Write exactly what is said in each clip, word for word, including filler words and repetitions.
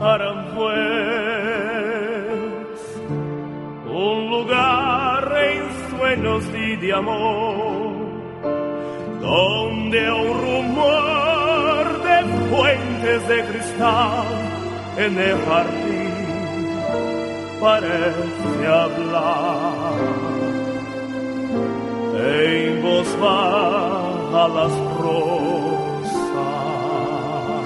Aranjuez, un lugar en sueños y de amor, donde un rumor de fuentes de cristal en el jardín parece hablar. En voz baja las rosas.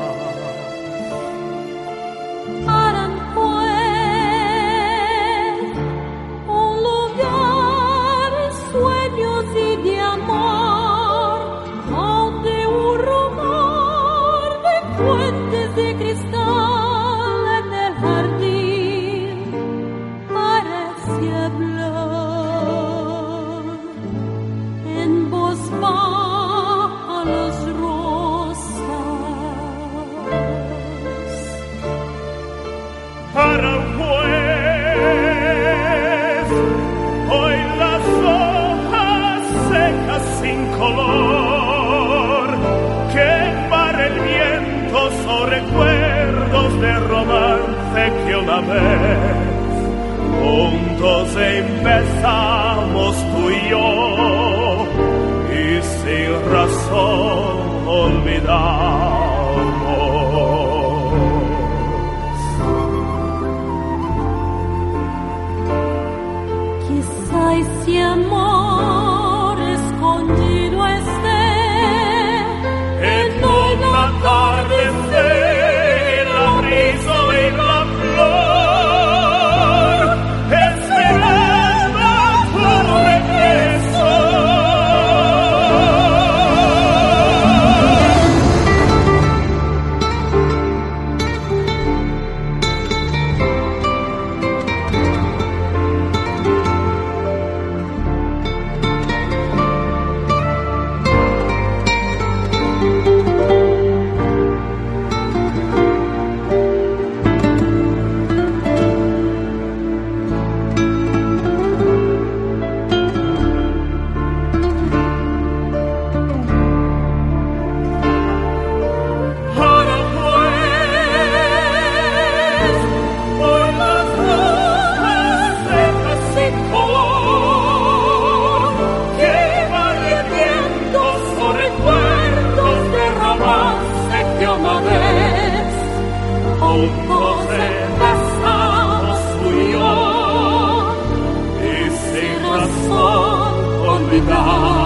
Aranjuez, un lugar de sueños y de amor, donde un rumor de fuentes de cristal en el jardín parece hablar. En voz baja las rosas. Aranjuez, hoy las hojas secas sin color que barre el viento son recuerdos de romance que una vez juntos empezamos tú y yo, y sin razón olvidamos. Quizá ese amor escondido esté En un atardecer, la brisa y la flor, esperando tu regreso. Juntos empezamos tú y yo, y sin razón olvidar.